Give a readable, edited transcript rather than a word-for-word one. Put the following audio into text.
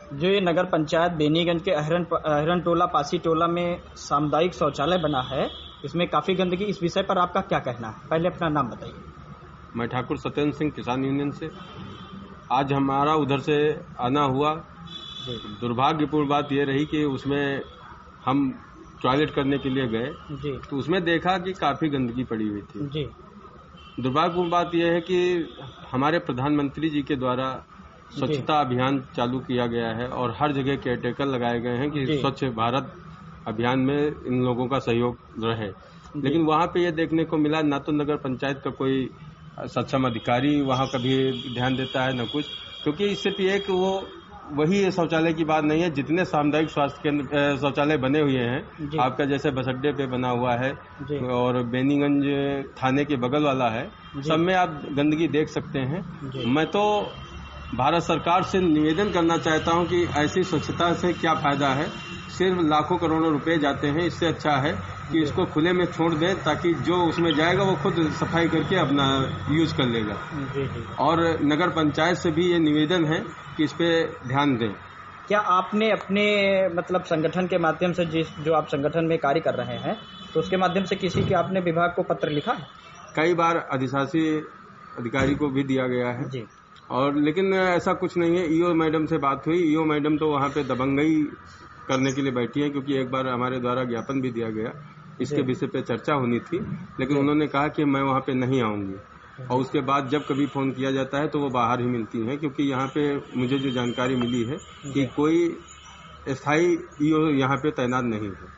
जो ये नगर पंचायत बेनीगंज के अहरन टोला पासी टोला में सामुदायिक शौचालय बना है, इसमें काफी गंदगी, इस विषय पर आपका क्या कहना है? पहले अपना नाम बताइए। मैं ठाकुर सत्येंद्र सिंह, किसान यूनियन से। आज हमारा उधर से आना हुआ। दुर्भाग्यपूर्ण बात यह रही कि उसमें हम टॉयलेट करने के लिए गए जी, तो उसमें देखा कि काफी गंदगी पड़ी हुई थी जी। दुर्भाग्यपूर्ण बात यह है कि हमारे प्रधानमंत्री जी के द्वारा स्वच्छता अभियान चालू किया गया है और हर जगह केयरटेकर लगाए गए हैं कि स्वच्छ भारत अभियान में इन लोगों का सहयोग रहे, लेकिन वहां पे ये देखने को मिला ना तो नगर पंचायत का कोई सक्षम अधिकारी वहां कभी ध्यान देता है न कुछ, क्योंकि सिर्फ एक वही शौचालय की बात नहीं है, जितने सामुदायिक स्वास्थ्य केंद्र शौचालय बने हुए हैं आपका जैसे बस अड्डे पे बना हुआ है और बेनीगंज थाने के बगल वाला है, सब में आप गंदगी देख सकते हैं। मैं तो भारत सरकार से निवेदन करना चाहता हूं कि ऐसी स्वच्छता से क्या फायदा है, सिर्फ लाखों करोड़ों रुपए जाते हैं, इससे अच्छा है कि इसको खुले में छोड़ दें ताकि जो उसमें जाएगा वो खुद सफाई करके अपना यूज कर लेगा। और नगर पंचायत से भी ये निवेदन है कि इस पे ध्यान दें। क्या आपने अपने मतलब संगठन के माध्यम से जो आप संगठन में कार्य कर रहे हैं तो उसके माध्यम से किसी के आपने विभाग को पत्र लिखा है? कई बार अधिशासी अधिकारी को भी दिया गया है जी, और लेकिन ऐसा कुछ नहीं है। ईओ मैडम से बात हुई, ईओ मैडम तो वहाँ पे दबंगई करने के लिए बैठी है, क्योंकि एक बार हमारे द्वारा ज्ञापन भी दिया गया, इसके विषय पे चर्चा होनी थी, लेकिन उन्होंने कहा कि मैं वहाँ पे नहीं आऊंगी। और उसके बाद जब कभी फोन किया जाता है तो वो बाहर ही मिलती हैं, क्योंकि यहाँ पे मुझे जो जानकारी मिली है कि कोई स्थायी ईओ यहाँ पे तैनात नहीं है।